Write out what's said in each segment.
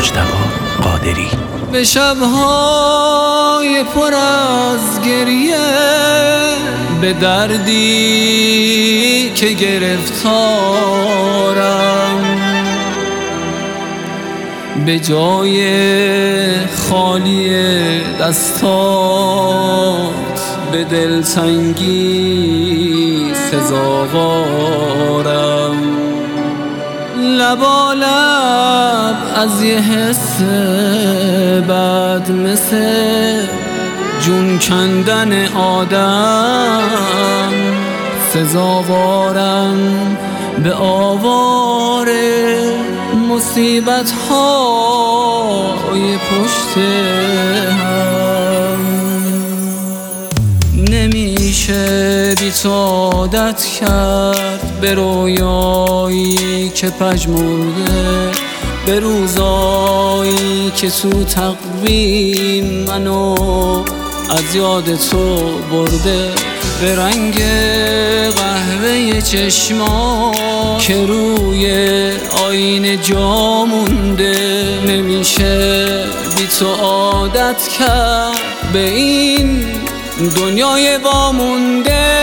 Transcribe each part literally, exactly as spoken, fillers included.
مجتبی قادری. به شب‌های پر از گریه، به دردی که گرفتارم، به جای خالی دستات به دلتنگی سزاوارم. لبالب از یه حس بد مثل جون کندن آدم سزاوارم. به آوار مصیبت های پشت هم نمیشه بی تو عادت کرد به رویایی که پژمرده، به روزایی که تو تقویم منو از یاد تو برده، به رنگ قهوه چشما که روی آینه جا مونده. نمیشه بی تو عادت کرد به این دنیای وامونده.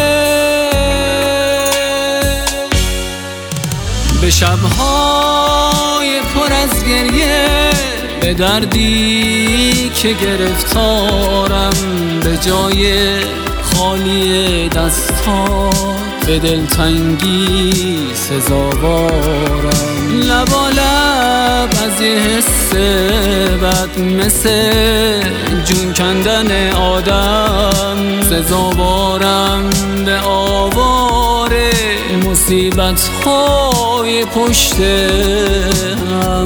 به شب‌های پر از گریه، به دردی که گرفتارم، به جای خالی دستات به دلتنگی سزاوارم. لبالب از یه حس بد مثل جون کندن آدم سزاوارم. به آوار مصیبت های پشت هم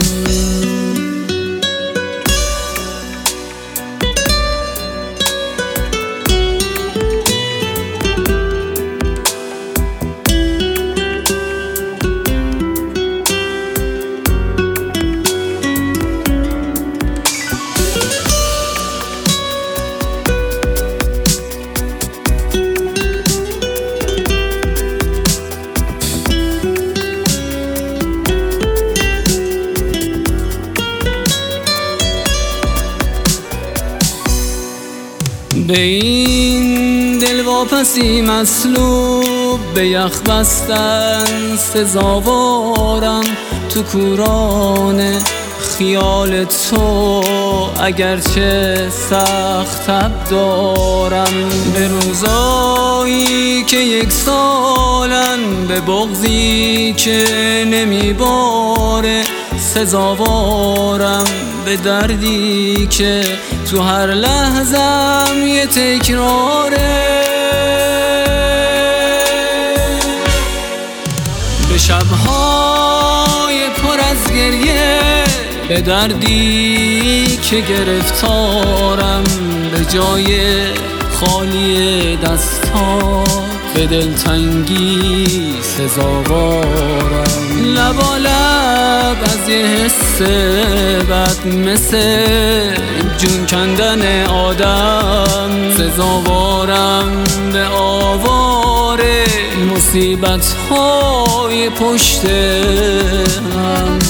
به این دلواپسی مصلوب به یخ بستن سزاوارم. تو کوران خیال تو اگرچه سخت تب دارم، به روزایی که یک سالن، به بغضی که نمیباره سزاوارم. به دردی که تو هر لحظم یه تکراره، به شب‌های پر از گریه، به دردی که گرفتارم، به جای خالی دستات به دلتنگی سزاوارم. لبالب از یه حس بد مثل جون کندن آدم سزاوارم. به آوار مصیبت های پشت هم